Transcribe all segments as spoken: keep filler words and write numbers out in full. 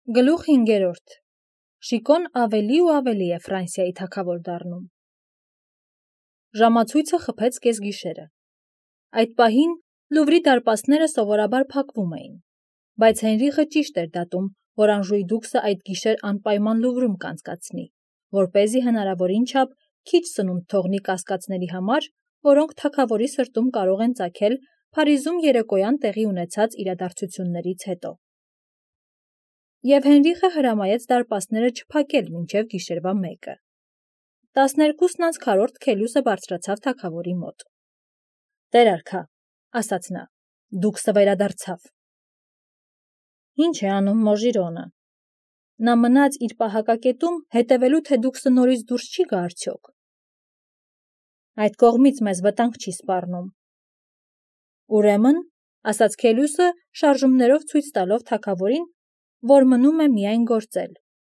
Գլուխ հինգերորդ. Շիկոն ավելի ու ավելի է Ֆրանսիայի թագավոր դառնում։ Ժամացույցը խփեց կեսգիշերը։ Այդ պահին Լուվրի դարպասները սովորաբար փակվում էին, բայց Հենրիխը ճիշտ էր դատում, որ Անժուի դուքսը այդ գիշեր անպայման Լուվրում կանցկացնի, որպեսզի հնարավորին չափ քիչ սնունդ թողնի կասկածների համար, որոնք թագավորի սրտում կարող են ծագել Փարիզում երեկոյան տեղի ունեցած իրադարձություններից հետո։ Եվ Հենրիխը հրամայեց դարպասները չփակել մինչև գիշերվա մեկը։ Տասներկուսն անց քառորդ Քելյուսը բարձրացավ թագավորի մոտ։ «Տեր արքա», ասաց նա, «դուքսը վերադարձավ»։ «Ինչ է անում Մոժիրոնը»։ Նա մնաց իր պահակակետում, հետևելու, թե դուքսը նորից դուրս չի գա արդյոք։ «Այդ կողմից մեզ վտանգ չի սպառնում»։ «Ուրեմն», ասաց Քելյուսը, շարժումներով ցույց տալով թագավորին, որ մնում է միայն գործել։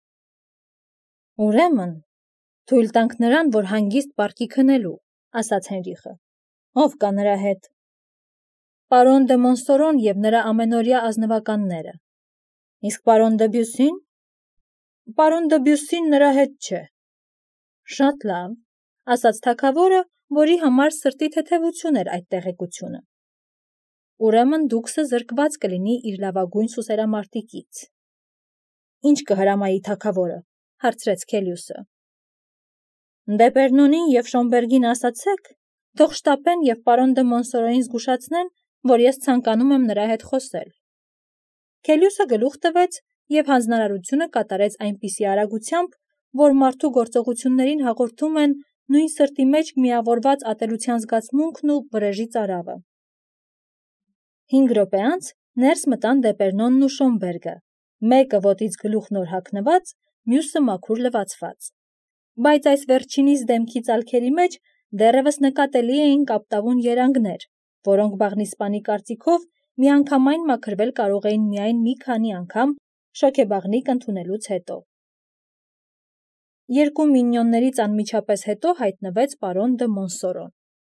«Ուրեմն, թույլ տանք նրան, որ հանգիստ պառկի քնելու», ասաց Հենրիխը։ «Ով կա նրա հետ»։ «Պարոն դը Մոնսորոն և նրա ամենօրյա ազնվականները»։ «Իսկ պարոն դը Բյուսին»։ «Պարոն դը Բյուսին նրա հետ չէ»։ «Շատ լավ», ասաց թագավորը, որի համար սրտի թեթևություն էր այդ տեղեկությունը։ «Ուրեմն դուքսը զրկված կլինի իր լավագույն սուսերամարտիկից»։ «Ինչ կհրամայի թագավորը», հարցրեց Քելյուսը։ «Դեպերնոնին և Շոմբերգին ասացեք, թող շտապեն և պարոն դը Մոնսորոյին զգուշացնեն, որ ես ցանկանում եմ նրա հետ խոսել»։ Քելյուսը գլուխ տվեց և հանձնարարությունը կատարեց այնպիսի արագությամբ, որ մարդու գործողություններին հաղորդում են նույն սրտի մեջ միավորված ատելության զգացմունքն ու վրեժի ծարավը։ Հինգ րոպե անց ներս մտան Դեպերնոնն ու Շոմբերգը, մեկը ոտից գլուխ նոր հագնված, մյուսը մաքուր լվացված։ Բայց այս վերջինիս դեմքի ծալքերի մեջ դեռևս նկատելի էին կապտավուն երանգներ, որոնք բաղնիսպանի կարծիքով միանգամայն մաքրվել կարող էին միայն մի քանի անգամ շոգեբաղնիկ ընդունելուց հետո։ Երկու մինիոններից անմիջապես հետո հայտնվեց պարոն դը Մոնսորոն։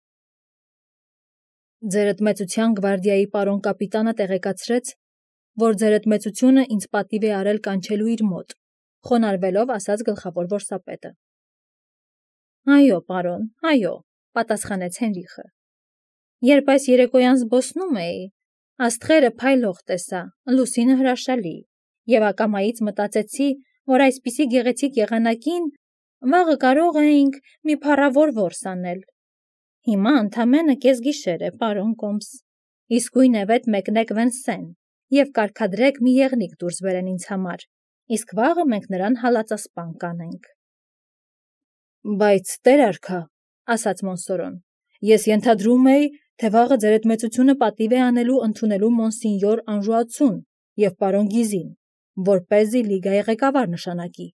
«Ձերդ մեծության գվարդիայի պարոն կապիտանը տեղեկացրեց, որ ձերդ մեծությունը ինձ պատիվ է արել կանչելու իր մոտ», խոնարհվելով ասաց գլխավոր որսապետը։ «Այո, պարոն, այո», պատասխանեց Հենրիխը։ «Երբ այս երեկոյան զբոսնում էի, աստղերը փայլող տեսա, լուսինը հրաշալի, և ակամայից մտածեցի, որ այսպիսի գեղեցիկ եղանակին վաղը կարող էինք մի փառավոր որս անել։ Հիմա ընդամենը կեսգիշեր է, պարոն Կոմս, իսկույն է վետ մեկնեք Վենսեն և կարգադրեք մի եղնիկ դուրս բերեն ինձ համար, իսկ վաղը մենք նրան հալածասպան կանենք»։ «Բայց, տեր արքա», ասաց Մոնսորոն, «ես ենթադրում էի, թե վաղը ձերդ մեծությունը պատիվ է անելու ընդունելու մոնսինյոր Անժուացուն և պարոն Գիզին, որպեսզի լիգայի ղեկավար նշանակի»։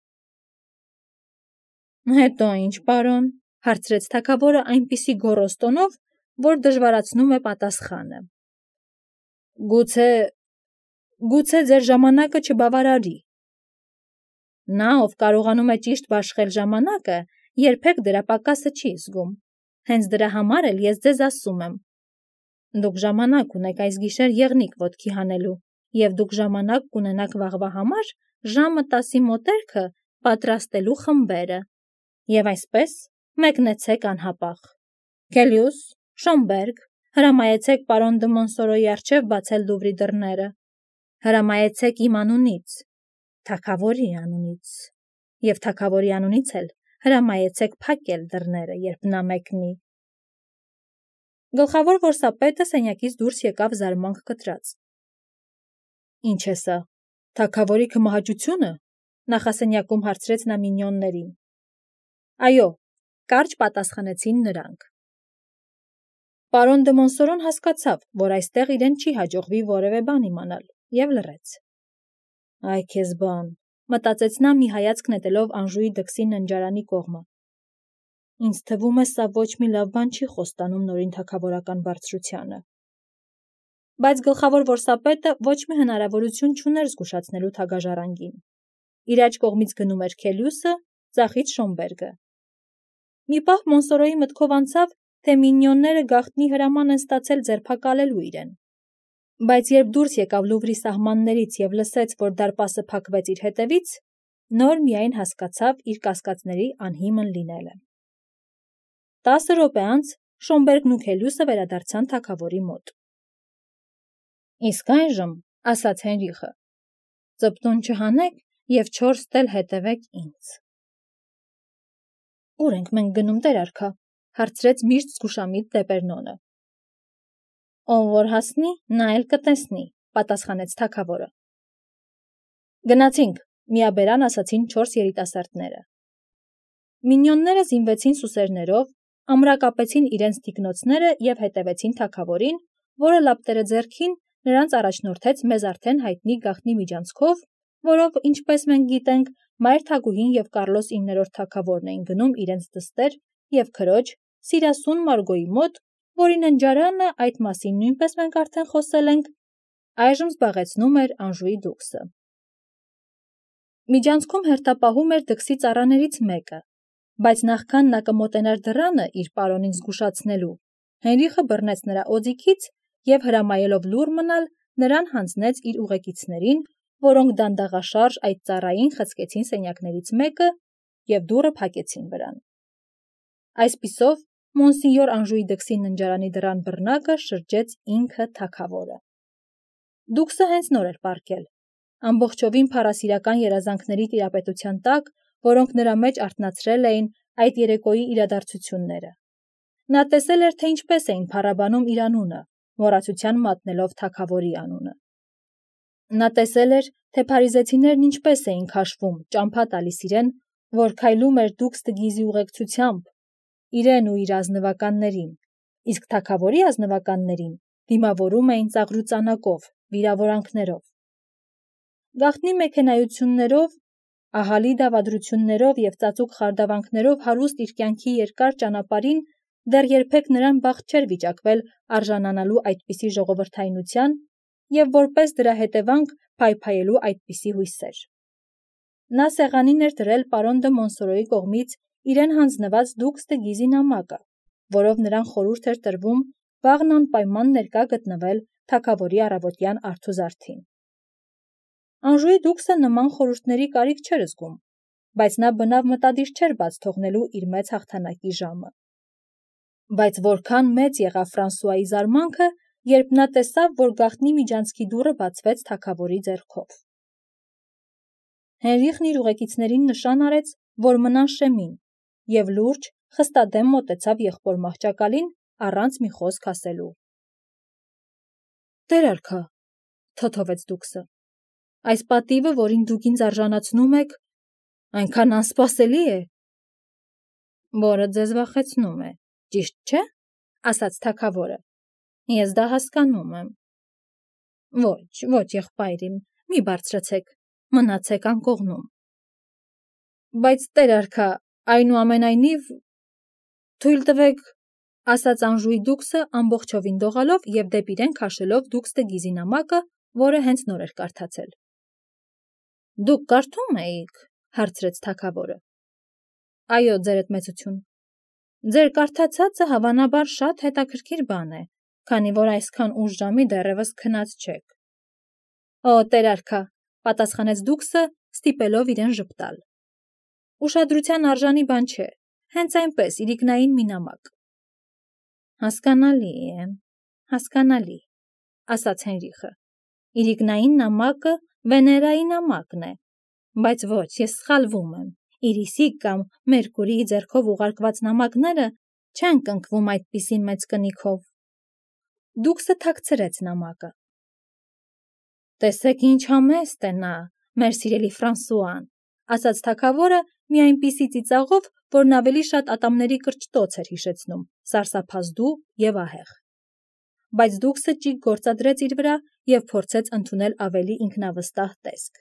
«Հետո ինչ, պարոն», հարցրեց թագավորը այնպիսի գոռոզ տոնով, որ դժվարացնում է պատասխանը։ «Գուցե… գուցե ձեր ժամանակը չբավարարի»։ Նա, ով կարողանում է ճիշտ բաշխել ժամանակը, երբեք դրա պակասը չի զգում։ Հենց դրա համար էլ ես ձեզ ասում եմ. դուք ժամանակ ունեք այս գիշեր եղնիկ ոտքի հանելու, և դուք ժամանակ կունենաք վաղվա համար ժամը տասի մոտերքը պատրաստելու խմբերը, և այսպես մեկնեցեք անհապաղ։ Քելյուս, Շոմբերգ, հրամայեցեք պարոն դը Մոնսորոյի առջև բացել Լուվրի դռները։ Հրամայեցեք իմ անունից, թագավորի անունից, և թագավորի անունից էլ հրամայեցեք փակել դռները, երբ նա մեկնի։ Գլխավոր որսապետը սենյակից դուրս եկավ զարմանք կտրած։ «Ինչ է սա, թագավորի քմահաճությո՞ւնը», նախասենյակում հարցրեց նա մինիոններին։ «Այո», կարճ պատասխանեցին նրանք։ Պարոն դը Մոնսորոն հասկացավ, որ այստեղ իրեն չի հաջողվի որևէ բան իմանալ, և լռեց։ «Այ քեզ բան», մտածեց նա մի հայացք նետելով Անժուի դքսի ննջարանի կողմը։ «Ինձ թվում է, սա ոչ մի լավ բան չի խոստանում նորին թագավորական բարձրությանը»։ Բայց գլխավոր որսապետը ոչ մի հնարավորություն չուներ զգուշացնելու թագաժառանգին։ Իր աջ կողմից գնում էր Քելյուսը, ձախից Շոմբերգը։ Մի պահ Մոնսորոյի մտքով անցավ, թե մինիոնները գաղտնի հրաման են ստացել ձերբակալելու իրեն։ Բայց երբ դուրս եկավ Լուվրի սահմաններից և լսեց, որ դարպասը փակվեց իր հետևից, նոր միայն հասկացավ իր կասկածների անհիմն լինելը։ Տասը րոպե անց Շոմբերգն ու Քելյուսը վերադարձան թագավորի մոտ։ Իսկ այժմ, ասաց Հենրիխը, ծպտուն չհանեք և չորս տել հետևեք ինձ։ Ուր ենք մենք գնում, տեր արքա, հարցրեց միշտ զգուշամիտ Դեպերնոնը։ Ով որ հասնի, նա էլ կտեսնի, պատասխանեց թագավորը։ Գնացինք, միաբերան ասացին չորս երիտասարդները։ Մինյոնները զինվեցին սուսերներով, ամրակապեցին իրենց թիկնոցները և հետևեցին թագավորին, որը լապտերը ձեռքին նրանց առաջնորդեց մեզ արդեն հայտնի գաղտնի միջանցքով, որով, ինչպես մենք գիտենք, Մայր Թագուհին և Կարլոս իններորդ թագավորն էին գնում իրենց դստեր և քրոջ Սիրասուն Մարգոյի մոտ, որի ննջարանը, այդ մասին նույնպես մենք արդեն խոսել ենք, այժմ զբաղեցնում էր Անժուի դուքսը։ Միջանցքում հերթապահում էր դքսի ծառաներից մեկը, բայց նախքան նա կմոտենար դռանը իր պարոնին զգուշացնելու, Հենրիխը բռնեց նրա օձիքից և հրամայելով լուռ մնալ, նրան հանձնեց իր ուղեկիցներին, որոնք դանդաղաշարժ այդ ծառային խցկեցին սենյակներից մեկը և դուռը փակեցին վրան։ Այսպիսով, Մոնսինյոր Անժուի դքսի ննջարանի դռան բռնակը շրջեց ինքը թագավորը։ Դուքսը հենց նոր էր պառկել, ամբողջովին փառասիրական երազանքների տիրապետության տակ, որոնք նրա մեջ արթնացրել էին այդ երեկոյի իրադարձությունները։ Նա տեսել էր, թե ինչպես էին փառաբանում իր անունը, մոռացության մատնելով թագավորի անունը։ Նա տեսել էր, թե փարիզեցիներն ինչպես էին քաշվում, ճամփա տալիս իրեն, որ քայլում էր դուքս Դգիզի ուղեկցությամբ, իրեն ու իր ազնվականներին, իսկ թագավորի ազնվականներին դիմավորում էին ծաղրուծանակով, վիրավորանքներով։ Գաղտնի մեքենայություններով, ահալի դավադրություններով և ծածուկ խարդավանքներով հարուստ իր կյանքի երկար ճանապարհին դեռ երբեք նրան բախտ չէր վիճակվել արժանանալու այդպիսի ժողովրդայնության և որպես դրա հետևանք փայփայելու այդպիսի հույսեր։ Նա սեղանին էր դրել պարոն դը Մոնսորոյի կողմից իրեն հանձնված դուքս Դգիզի նամակը, որով նրան խորհուրդ էր տրվում վաղն անպայման ներկա գտնվել թագավորի առավոտյան արթուզարդին։ Անժուի դուքսը նման խորհուրդների կարիք չէր զգում, բայց նա բնավ մտադիր չէր բաց թողնելու իր մեծ հաղթանակի ժամը։ Բայց որքան մեծ եղավ Ֆրանսուայի զարմանքը, երբ նա տեսավ, որ գաղտնի միջանցքի դուռը բացվեց թագավորի ձեռքով։ Հենրիխն իր ուղեկիցներին նշան արեց, որ մնան շեմին, և լուրջ, խստադեմ մոտեցավ եղբոր մահճակալին, առանց մի խոսք ասելու։ Տեր արքա, թոթովեց դուքսը, այս պատիվը, որին դուք ինձ արժանացնում եք, այնքան անսպասելի է, որը ձեզ վախեցնում է, ճիշտ չէ, ասաց թագավորը։ Ես դա հասկանում եմ։ Ոչ, ոչ, եղբայր իմ, մի բարձրացեք, մնացեք անկողնում։ Բայց տեր արքա, այնուամենայնիվ, թույլ տվեք, ասաց Անժուի դուքսը ամբողջովին դողալով և դեպի իրեն քաշելով դուքս Դգիզի նամակը, որը հենց նոր էր կարդացել։ Դուք կարդում էիք, հարցրեց թագավորը։ Այո, ձերդ մեծություն։ Ձեր կարդացածը հավանաբար շատ հետաքրքիր բան է, քանի որ այսքան ուշ ժամի դեռևս քնած չեք։ Օ, տեր արքա, պատասխանեց դուքսը, ստիպելով իրեն ժպտալ։ Ուշադրության արժանի բան չէ, հենց այնպես իրիկնային մի նամակ։ Հասկանալի է, հասկանալի, ասաց Հենրիխը։ Իրիկնային նամակը Վեներայի նամակն է, բայց ոչ, ես սխալվում եմ։ Իրիսի կամ Մերկուրիի ձեռքով ուղարկված նամակները չեն կնքվում այդպիսի մեծ կնիքով։ Դուքսը թաքցրեց նամակը։ Տեսեք ինչ համեստ է նա, մեր սիրելի Ֆրանսուան, ասաց թագավորը մի այնպիսի ծիծաղով, որն ավելի շատ ատամների կրճտոց էր հիշեցնում, սարսափազդու և ահեղ։ Բայց դուքսը ճիգ գործադրեց իր վրա և փորձեց ընդունել ավելի ինքնավստահ տեսք։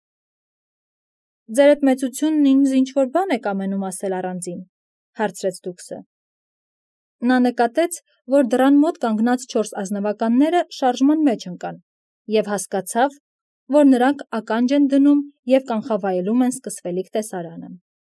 Ձերդ մեծությունն ինձ ինչ-որ բան եք ամենում ասել առանձին, հարցրեց դուքսը։ Նա նկատեց, որ դռան մոտ կանգնած չորս ազնվականները շարժման մեջ ընկան և հասկացավ, որ նրանք ականջ են դնում և կանխավայելում են սկսվելիք տեսարանը։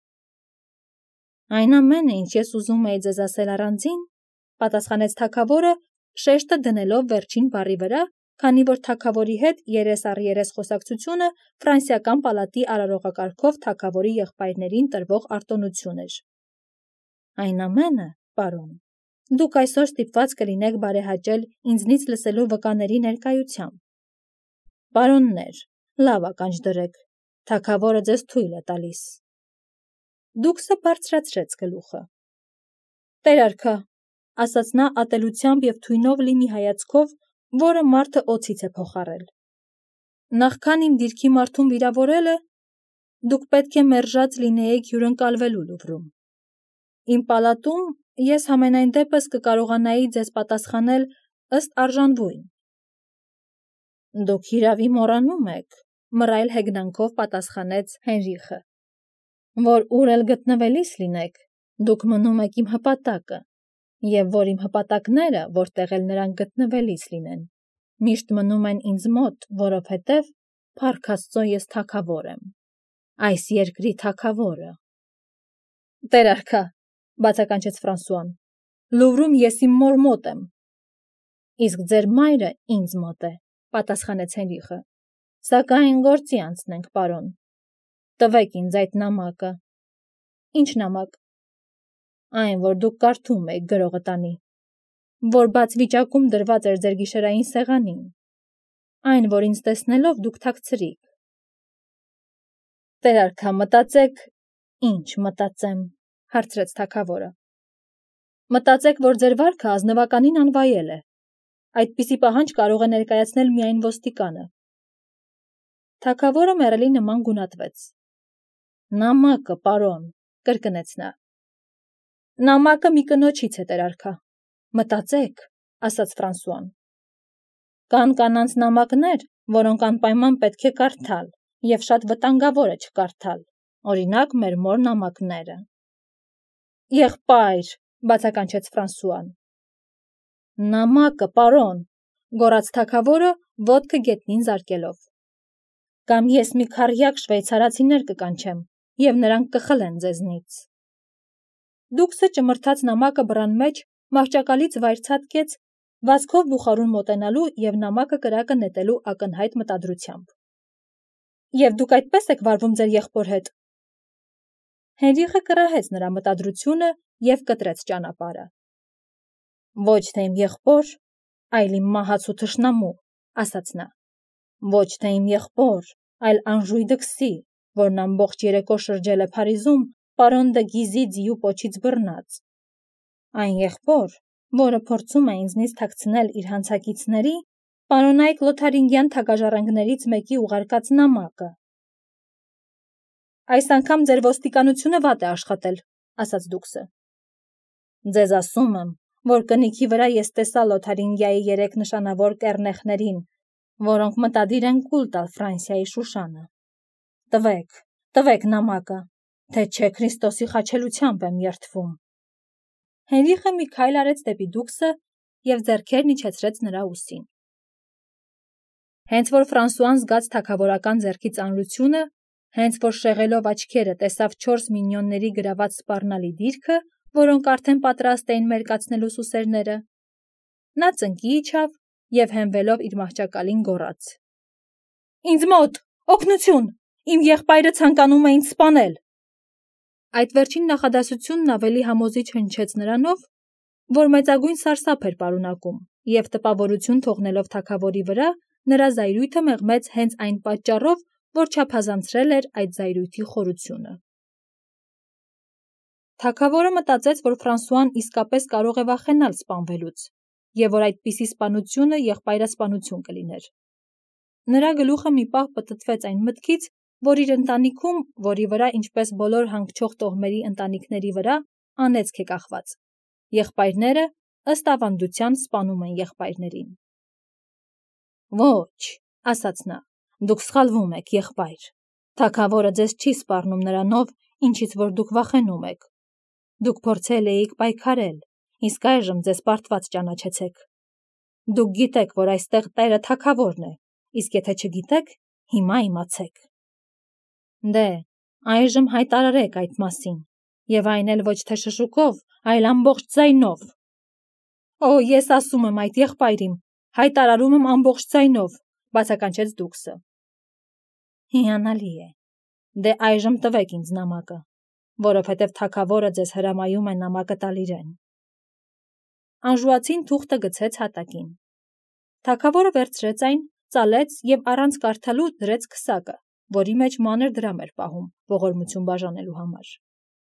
Այն ամենը, ինչ ես ուզում էի ձեզ ասել առանձին, պատասխանեց թագավորը, շեշտը դնելով վերջին բառի վրա, քանի որ թագավորի հետ երես առ երես խոսակցությունը ֆրանսիական պալատի արարողակարգով թագավորի եղբայրներին տրվող արտոնություն էր։ Այն ամենը, պարոն, դուք այսօր ստիպված կլինեք բարեհաճել ինձնից լսելու վկաների ներկայությամբ։ Պարոններ, լավ ականջ դրեք, թագավորը ձեզ թույլ է տալիս։ Դուքսը բարձրացրեց գլուխը։ Տեր արքա, ասաց նա ատելությամբ և թույնով լի մի հայացքով, որը մարդը օձից է փոխառել։ Նախքան իմ դիրքի մարդուն վիրավորելը, դուք պետք է մերժած լինեիք հյուրընկալվելու Լուվրում։ Իմ պալատում ես համենայն դեպս կկարողանայի ձեզ պատասխանել ըստ արժանվույն։ Դուք հիրավի մոռանում եք, մռայլ հեգնանքով պատասխանեց Հենրիխը, որ ուր էլ գտնվելիս լինեք, դուք մնում եք իմ հպատակը, և որ իմ հպատակները, որտեղ էլ նրանք գտնվելիս լինեն, միշտ մնում են ինձ մոտ, որովհետև փառք Աստծո ես թագավոր եմ, այս երկրի թագավորը։ Տեր արքա, բացականչեց Ֆրանսուան, Լուվրում ես իմ մոր մոտ եմ։ Իսկ ձեր մայրը ինձ մոտ է, պատասխանեց Հենրիխը, սակայն գործի անցնենք, պարոն։ Տվեք ինձ այդ նամակը։ Ինչ նամակ։ Այն, որ դուք կարդում եք գրողը տանի, որ բաց վիճակում դրված էր ձեր գիշերային սեղանին, այն, որ ինձ տեսնելով դուք թաքցրիք։ Տեր արքա, մտածեք, ինչ մտածեմ, հարցրեց թագավորը։ Մտածեք, որ ձեր վարքը ազնվականին անվայել է։ Այդպիսի պահանջ կարող է ներկայացնել միայն ոստիկանը։ Թագավորը մեռելի նման գունատվեց։ Նամակը, պարոն, կրկնեց նա։ Նամակը մի կնոջից է, տեր արքա։ Մտածեք, ասաց Ֆրանսուան։ Կան կանանց նամակներ, որոնք անպայման պետք է կարդալ, և շատ վտանգավոր է չկարդալ, օրինակ մեր մոր նամակները։ Եղբայր, բացականչեց Ֆրանսուան։ Նամակը, պարոն, գոռաց թագավորը ոտքը գետնին զարկելով։ Կամ ես մի քառյակ շվեյցարացիներ կկանչեմ, և նրանք կխլեն ձեզնից։ Դուքսը ճմրթաց նամակը բռան մեջ, մահճակալից վայր ցատկեց, վազքով բուխարուն մոտենալու և նամակը կրակը նետելու ակնհայտ մտադրությամբ։ Եվ դուք այդպես եք վարվում ձեր եղբոր հետ։ Հենրիխը կռահեց նրա մտադրությունը և կտրեց ճանապարհը։ Ոչ թե իմ եղբոր, այլ իմ մահացու թշնամու, ասաց նա։ Ոչ թե իմ եղբոր, այլ Անժույ դքսի, որն ամբողջ երեկո շրջել է Փարիզում, պարոն դը Գիզի ձիու պոչից բռնած։ Այն եղբոր, որը փորձում է ինձնից թաքցնել իր հանցակիցների, պարոնայք Լոթարինգյան թագաժառանգներից մեկի ուղարկած նամակը։ Այս անգամ ձեր ոստիկանությունը վատ է աշխատել, ասաց դուքսը։ Ձեզ ասում եմ, որ կնիքի վրա ես տեսա Լոթարինգիայի երեք նշանավոր կեռնեխներին, որոնք մտադիր են կուլ տալ Ֆրանսիայի Շուշանը։ Տվեք, տվեք նամակը, թե չէ Քրիստոսի խաչելությամբ եմ երդվում։ Հենրիխը մի քայլ արեց դեպի դուքսը և ձեռքերն իջեցրեց նրա ուսին։ Հենց որ Ֆրանսուան զգաց թագավորական ձեռքի ծանրությունը, հենց որ շեղելով աչքերը տեսավ չորս մինիոնների գրաված սպառնալի դիրքը, որոնք արդեն պատրաստ էին մերկացնելու սուսերները, նա ծնկի իջավ և հենվելով իր մահճակալին գոռաց. Ինձ մոտ, օգնություն, իմ եղբայրը ցանկանում է ինձ սպանել։ Այդ վերջին նախադասությունն ավելի համոզիչ հնչեց նրանով, որ մեծագույն սարսափ էր պարունակում, և տպավորություն թողնելով թագավորի վրա, նրա զայրույթը մեղմեց հենց այն պատճառով, որ չափազանցրել էր այդ զայրույթի խորությունը։ Թագավորը մտածեց, որ Ֆրանսուան իսկապես կարող է վախենալ սպանվելուց, և որ այդպիսի սպանությունը եղբայրասպանություն կլիներ։ Նրա գլուխը մի պահ պտտվեց այն մտքից, որ իր ընտանիքում, որի վրա, ինչպես բոլոր հանգչող տոհմերի ընտանիքների վրա, անեծք է կախված, եղբայրները ըստ ավանդության սպանում են եղբայրներին։ Ոչ, ասաց նա, դուք սխալվում եք, եղբայր։ Թագավորը ձեզ չի սպառնում նրանով, ինչից որ դուք վախենում եք։ Դուք փորձել էիք պայքարել, իսկ այժմ ձեզ պարտված ճանաչեցեք։ Դուք գիտեք, որ այստեղ տերը թագավորն է, իսկ եթե չգիտեք, հիմա իմացեք։ Դե, այժմ հայտարարեք այդ մասին, և այն էլ ոչ թե շշուկով, այլ ամբողջ ձայնով։ Օ, ես ասում եմ այդ եղբայր իմ, Հայտարարում եմ ամբողջ ձայնով, բացականչեց Դուքսը։ Հիանալի է։ Դե այժմ տվեք ինձ նամակը, որովհետև թագավորը ձեզ հրամայում է նամակը տալ իրեն։ Անժուացին թուղթը գցեց հատակին։ Թագավորը վերցրեց այն, ծալեց և առանց կարդալու դրեց քսակը, որի մեջ մանր դրամ էր պահում ողորմություն բաժանելու համար։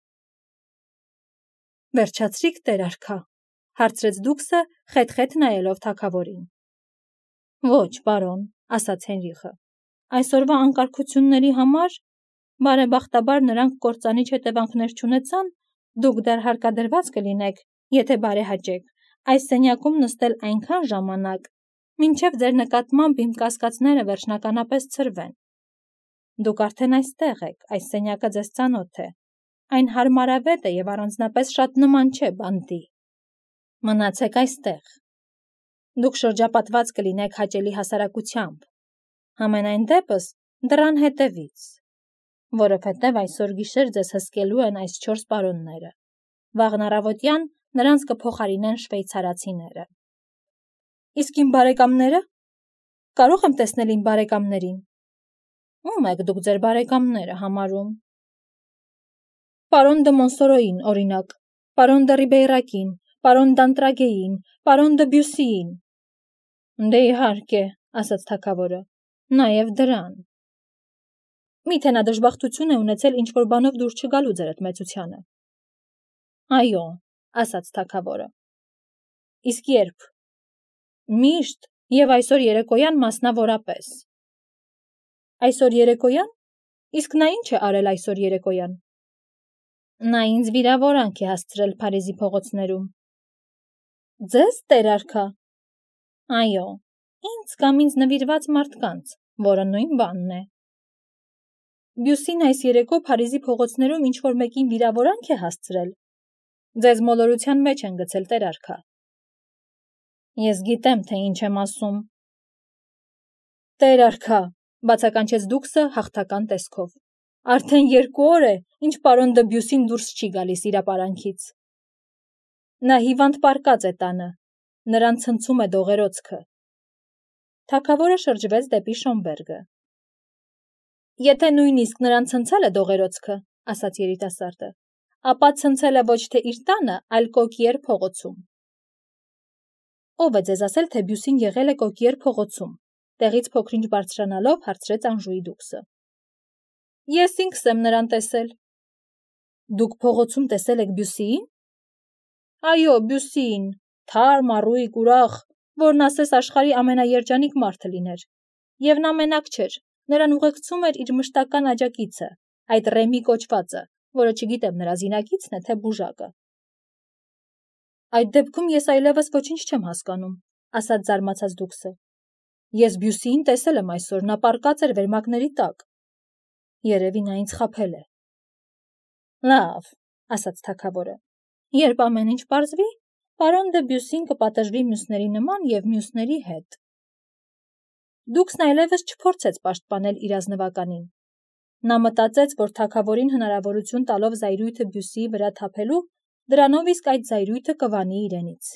Վերջացրիք, տեր արքա, հարցրեց Դուքսը, խեթ-խեթ նայելով թագավորին։ Ոչ, պարոն, ասաց Հենրիխը, այսօրվա անկարգությունների համար, բարեբախտաբար նրանք կործանիչ հետևանքներ չունեցան, դուք դեռ հարկադրված կլինեք, եթե բարեհաճեք, այս սենյակում նստել այնքան ժամանակ, մինչև ձեր նկատմամբ իմ կասկածները վերջնականապես ցրվեն։ Դուք արդեն այստեղ եք, այս սենյակը ձեզ ծանոթ է, այն հարմարավետ է և առանձնապես շատ նման չէ բանտի։ Մնացեք այստեղ։ Դուք շրջապատված կլինեք հաճելի հասարակությամբ, համենայն դեպս դռան հետևից, որովհետև այսօր գիշեր ձեզ հսկելու են այս չորս պարոնները, վաղն առավոտյան նրանց կփոխարինեն շվեյցարացիները։ Իսկ իմ բարեկամները։ Կարող եմ տեսնել իմ բարեկամներին։ Ում եք դուք ձեր բարեկամները համարում։ Պարոն դը Մոնսորոին, օրինակ, պարոն դը Ռիբեյրակին, պարոն Դանտրագեին, պարոն դը Բյուսիին։ Դե իհարկե, ասաց թագավորը, նաև դրան։ Միթե նա դժբախտություն է ունեցել ինչ-որ բանով դուրս չգալու ձեր մեծությանը։ Այո, ասաց թագավորը։ Իսկ երբ։ Միշտ և այսօր երեկոյան մասնավորապես։ Այսօր երեկոյան։ Իսկ նա ինչ է արել այսօր երեկոյան։ Նա ինձ վիրավորանք է հասցրել Փարիզի փողոցներում։ Ձեզ, տեր արքա։ Այո, ինձ կամ ինձ նվիրված մարդկանց, որը նույն բանն է։ Բյուսին այս երեկո Փարիզի փողոցներում ինչ-որ մեկին վիրավորանք է հասցրել։ Ձեզ մոլորության մեջ են գցել, տեր արքա։ Ես գիտեմ, թե ինչ եմ ասում։ Տեր արքա, բացականչեց Դուքսը հաղթական տեսքով։ Արդեն երկու օր է, ինչ պարոն դը Բյուսին դուրս չի գալիս իրապարանքից։ Նա հիվանդ պառկած է տանը, նրան ցնցում է դողերոցքը։ Թագավորը շրջվեց դեպի Շոմբերգը։ Եթե նույնիսկ նրան ցնցել է դողերոցքը, ասաց երիտասարդը, ապա ցնցել է ոչ թե իր տանը, այլ Կոկիեր փողոցում։ Ով է ձեզ ասել, թե Բյուսին եղել է Կոկիեր փողոցում, տեղից փոքր-ինչ բարձրանալով հարցրեց Անժուի Դուքսը։ Ես ինքս եմ նրան տեսել։ Դուք փողոցում տեսել եք Բյուսիին։ Այո, Բյուսիին, թարմ, առույգ, ուրախ, որն ասես աշխարհի ամենաերջանիկ մարդը լիներ։ Եվ նա մենակ չէր, նրան ուղեկցում էր իր մշտական աջակիցը, այդ Ռեմի կոչվածը, որը չգիտեմ նրա զինակիցն է, թե բուժակը։ Այդ դեպքում ես այլևս ոչինչ չեմ հասկանում, ասաց զարմացած Դուքսը։ Ես Բյուսիին տեսել եմ այսօր, նա պառկած էր վերմակների տակ։ Երևի նա ինձ խաբել է։ Լավ, ասաց թագավորը։ Երբ ամեն ինչ պարզվի, պարոն դը Բյուսին կպատժվի մյուսների նման և մյուսների հետ։ Դուքսն այլևս չփորձեց պաշտպանել իր ազնվականին։ Նա մտածեց, որ թագավորին հնարավորություն տալով զայրույթը Բյուսիի վրա թափելու, դրանով իսկ այդ զայրույթը կվանի իրենից։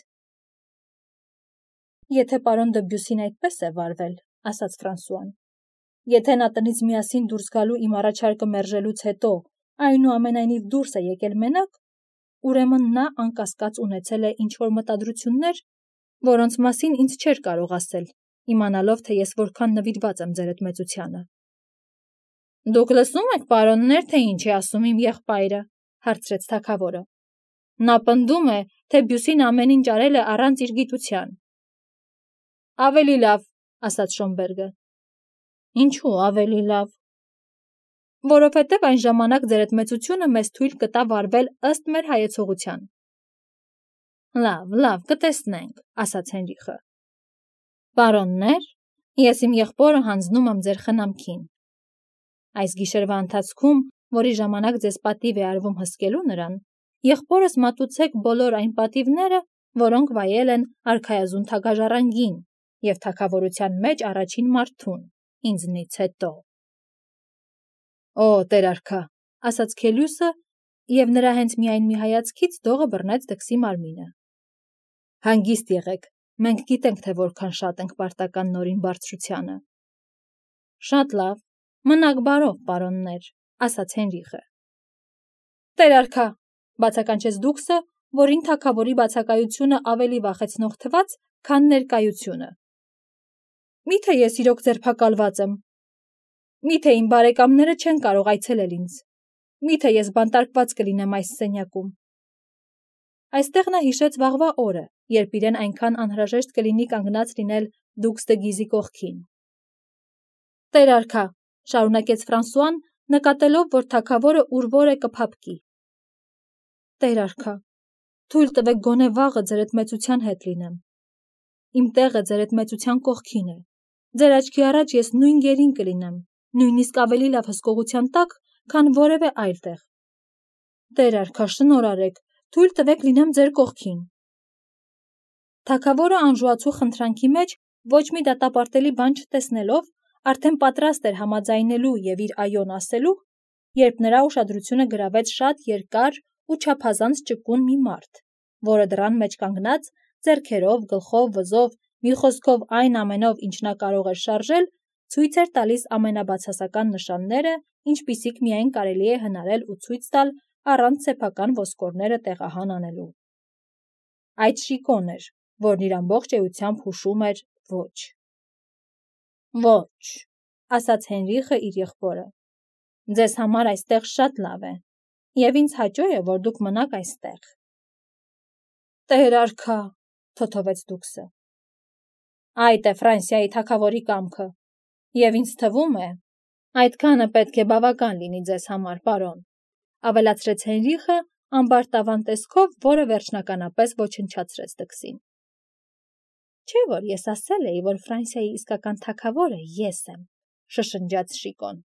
Եթե պարոն դը Բյուսին այդպես է վարվել, ասաց Ֆրանսուան, եթե նա տնից միասին դուրս գալու իմ առաջարկը մերժելուց հետո այնուամենայնիվ դուրս է եկել մենակ, ուրեմն նա անկասկած ունեցել է ինչ-որ մտադրություններ, որոնց մասին ինձ չէր կարող ասել, իմանալով, թե ես որքան նվիրված եմ ձեր մեծությանը։ Դուք լսում եք, պարոններ, թե ինչ է ասում իմ եղբայրը, հարցրեց թագավորը։ Նա պնդում է, թե Բյուսին ամեն ինչ արել է առանց իր գիտության։ Ավելի լավ, ասաց Շոմբերգը։ Ինչու ավելի լավ։ Որովհետև այն ժամանակ ձեր մեծությունը մեզ թույլ կտա վարվել ըստ մեր հայեցողության։ Լավ, լավ, կտեսնենք, ասաց Հենրիխը։ Պարոններ, ես իմ եղբորը հանձնում եմ ձեր խնամքին։ Այս գիշերվա ընթացքում, որի ժամանակ ձեզ պատիվ է արվում հսկելու նրան, եղբորս մատուցեք բոլոր այն պատիվները, որոնք վայել են արքայազուն թագաժառանգին և թագավորության մեջ առաջին մարդուն, ինձնից հետո։ Օ, տեր արքա, ասաց Քելյուսը, և նրա հենց միայն մի հայացքից դողը բռնեց Դքսի մարմինը։ Հանգիստ եղեք, Մենք գիտենք, թե որքան շատ ենք պարտական նորին բարձրությանը։ Շատ լավ, մնաք բարով, պարոններ, ասաց Հենրիխը։ Տեր արքա, բացականչեց Դուքսը, որին թագավորի բացակայությունը ավելի վախեցնող թվաց, քան ներկայությունը։ Միթե ես իրոք ձերբակալված եմ։ Միթե իմ բարեկամները չեն կարող այցելել ինձ։ Միթե ես բանտարկված կլինեմ այս սենյակում։ Այստեղ նա հիշեց վաղվա օրը, երբ իրեն այնքան անհրաժեշտ կլինի կանգնած լինել Դուքս դը Գիզի կողքին։ Տեր արքա, շարունակեց Ֆրանսուան, նկատելով, որ թագավորը ուր-որ է կփափկի։ Տեր արքա, թույլ տվեք գոնե վաղը ձեր այդ մեծության հետ լինեմ։ Իմ տեղը ձեր այդ մեծության կողքին է։ Ձեր աչքի առաջ ես նույն գերին կլինեմ, նույնիսկ ավելի լավ հսկողության տակ, քան որևէ այլ տեղ։ Տեր արքա, շնորհարեք, թույլ տվեք լինեմ ձեր կողքին։ Թագավորը անժուացու խնդրանքի մեջ ոչ մի դատապարտելի բան չտեսնելով, արդեն պատրաստ էր համաձայնելու եւ իր այոն ասելու, երբ նրա ուշադրությունը գրավեց շատ երկար ու չափազանց ճկուն մի մարդ, որը դռան մեջ կանգնած, ձեռքերով, գլխով, վզով, մի խոսքով այն ամենով, ինչ նա կարող էր շարժել, ցույց էր տալիս ամենաբացասական նշանները, ինչպիսիք միայն կարելի է հնարել ու ցույց տալ առանց սեփական ոսկորները տեղահան անելու։ Այդ Շիկոն էր, որն իր ամբողջ էությամբ հուշում էր ոչ։ Ոչ, ասաց Հենրիխը իր եղբորը։ Ձեզ համար այստեղ շատ լավ է, եւ ինձ հաճո է, որ դուք մնաք այստեղ։ Տեր արքա, թոթովեց Դուքսը։ Այդ է Ֆրանսիայի թագավորի կամքը, եւ ինձ թվում է, այդքանը պետք է բավական լինի ձեզ համար, պարոն, ավելացրեց Հենրիխը ամբարտավան տեսքով, որը վերջնականապես ոչնչացրեց Դքսին։ Չէ՞ որ ես ասել էի, որ Ֆրանսիայի իսկական թագավորը ես եմ, շշնջաց Շիկոն։